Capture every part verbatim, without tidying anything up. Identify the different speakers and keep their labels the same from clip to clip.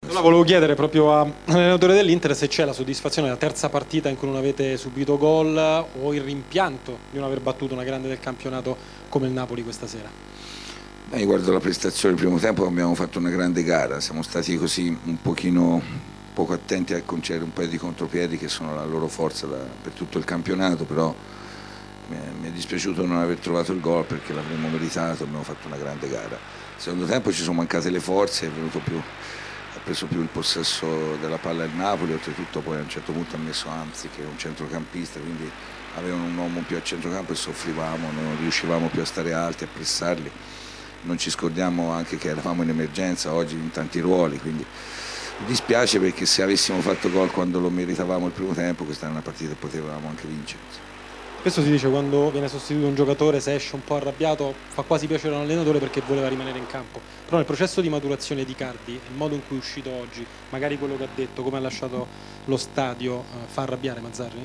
Speaker 1: Allora volevo chiedere proprio all'allenatore dell'Inter se c'è la soddisfazione della terza partita in cui non avete subito gol o il rimpianto di non aver battuto una grande del campionato come il Napoli questa sera.
Speaker 2: Beh, io guardo la prestazione del primo tempo, abbiamo fatto una grande gara, siamo stati così un pochino poco attenti a concedere un paio di contropiedi che sono la loro forza da, per tutto il campionato, però mi è, mi è dispiaciuto non aver trovato il gol perché l'avremmo meritato, abbiamo fatto una grande gara. Secondo tempo ci sono mancate le forze, è venuto più, ha preso più il possesso della palla il Napoli, oltretutto poi a un certo punto ha messo Amzi che è un centrocampista, quindi avevano un uomo più a centrocampo e soffrivamo, non riuscivamo più a stare alti, a pressarli. Non ci scordiamo anche che eravamo in emergenza oggi in tanti ruoli, quindi mi dispiace perché se avessimo fatto gol quando lo meritavamo il primo tempo, questa è una partita che potevamo anche vincere.
Speaker 1: Spesso si dice quando viene sostituito un giocatore, se esce un po' arrabbiato, fa quasi piacere all'allenatore perché voleva rimanere in campo. Però nel processo di maturazione di Cardi, il modo in cui è uscito oggi, magari quello che ha detto, come ha lasciato lo stadio, fa arrabbiare Mazzarri?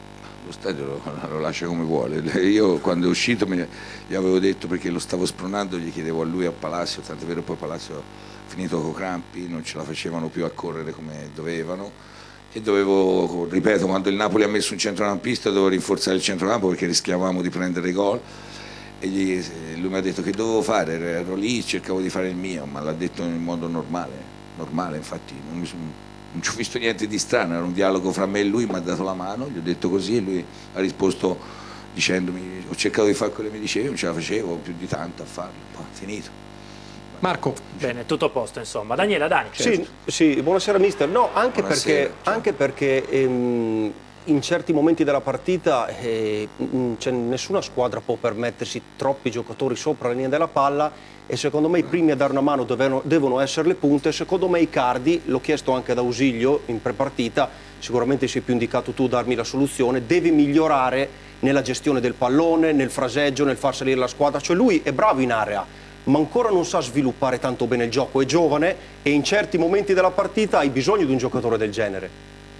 Speaker 2: Lo stadio lo, lo lascia come vuole. Io quando è uscito mi, gli avevo detto, perché lo stavo spronando, gli chiedevo a lui a Palacio, tant'è vero poi Palacio finito con crampi, non ce la facevano più a correre come dovevano. E dovevo, ripeto, quando il Napoli ha messo un centrocampista dovevo rinforzare il centrocampo perché rischiavamo di prendere gol e gli, lui mi ha detto che dovevo fare, ero lì, cercavo di fare il mio, ma l'ha detto in modo normale, normale infatti non, mi, non ci ho visto niente di strano, era un dialogo fra me e lui, mi ha dato la mano, gli ho detto così e lui ha risposto dicendomi ho cercato di fare quello che mi dicevi, non ce la facevo più di tanto a farlo, poi finito.
Speaker 1: Marco.
Speaker 3: Bene, tutto a posto insomma. Daniela, Dani.
Speaker 4: Certo. Sì, sì, buonasera mister. No, anche
Speaker 2: Buonasera,
Speaker 4: perché, anche perché ehm, in certi momenti della partita eh, cioè, nessuna squadra può permettersi troppi giocatori sopra la linea della palla e secondo me i primi a dare una mano devono, devono essere le punte. Secondo me Icardi, l'ho chiesto anche ad Ausilio in prepartita, sicuramente sei più indicato tu a darmi la soluzione, deve migliorare nella gestione del pallone, nel fraseggio, nel far salire la squadra, cioè lui è bravo in area ma ancora non sa sviluppare tanto bene il gioco, è giovane e in certi momenti della partita hai bisogno di un giocatore del genere.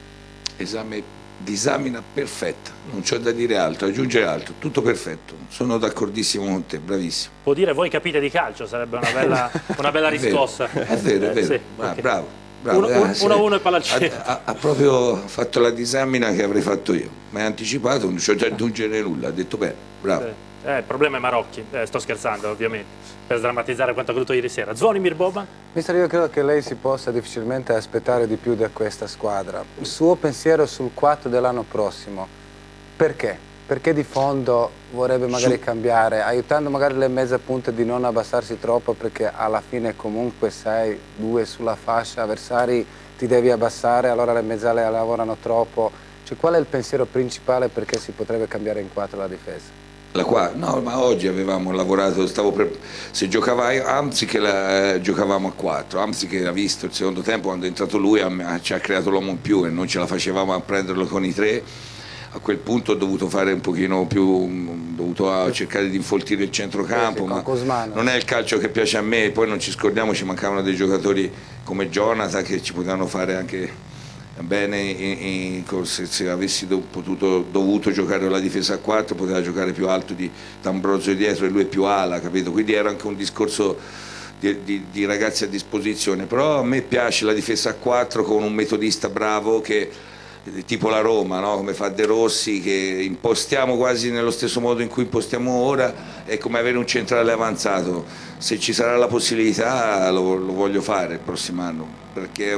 Speaker 2: Esame, disamina perfetta, non c'è da dire altro, aggiungere altro, tutto perfetto, sono d'accordissimo con te, bravissimo.
Speaker 3: Può dire voi capite di calcio, sarebbe una bella, una bella riscossa.
Speaker 2: È vero, è vero,
Speaker 3: Eh, sì,
Speaker 2: ah,
Speaker 3: okay.
Speaker 2: bravo. bravo.
Speaker 3: uno,
Speaker 2: Ah,
Speaker 3: uno a uno e palla al centro.
Speaker 2: Ha, ha, ha proprio fatto la disamina che avrei fatto io, mi ha anticipato, non c'ho da aggiungere nulla, ha detto bene, bravo.
Speaker 3: Eh, eh, il problema è Marocchi, eh, sto scherzando ovviamente, per sdrammatizzare quanto accaduto ieri sera. Zvonimir Boban?
Speaker 5: Mister, io credo che lei si possa difficilmente aspettare di più da questa squadra. Il suo pensiero sul quattro dell'anno prossimo, perché? Perché di fondo vorrebbe magari Su... cambiare, aiutando magari le mezze punte di non abbassarsi troppo perché alla fine comunque sei due sulla fascia, avversari ti devi abbassare, allora le mezzale lavorano troppo. Cioè, qual è il pensiero principale perché si potrebbe cambiare in quattro la difesa?
Speaker 2: La qua, no, ma oggi avevamo lavorato, stavo per, se giocava Amzi che la, eh, giocavamo a quattro, Amzi che ha visto il secondo tempo quando è entrato lui ha, ci ha creato l'uomo in più e non ce la facevamo a prenderlo con i tre, a quel punto ho dovuto fare un pochino più, ho dovuto cercare di infoltire il centrocampo, ma non è il calcio che piace a me, poi non ci scordiamo, ci mancavano dei giocatori come Jonathan che ci potevano fare anche bene in, in, se, se avessi do, potuto, dovuto giocare la difesa a quattro poteva giocare più alto di D'Ambrosio dietro e lui è più ala, capito? Quindi era anche un discorso di, di, di ragazzi a disposizione, però a me piace la difesa a quattro con un metodista bravo che tipo la Roma, no? Come fa De Rossi, che impostiamo quasi nello stesso modo in cui impostiamo ora, è come avere un centrale avanzato. Se ci sarà la possibilità lo, lo voglio fare il prossimo anno perché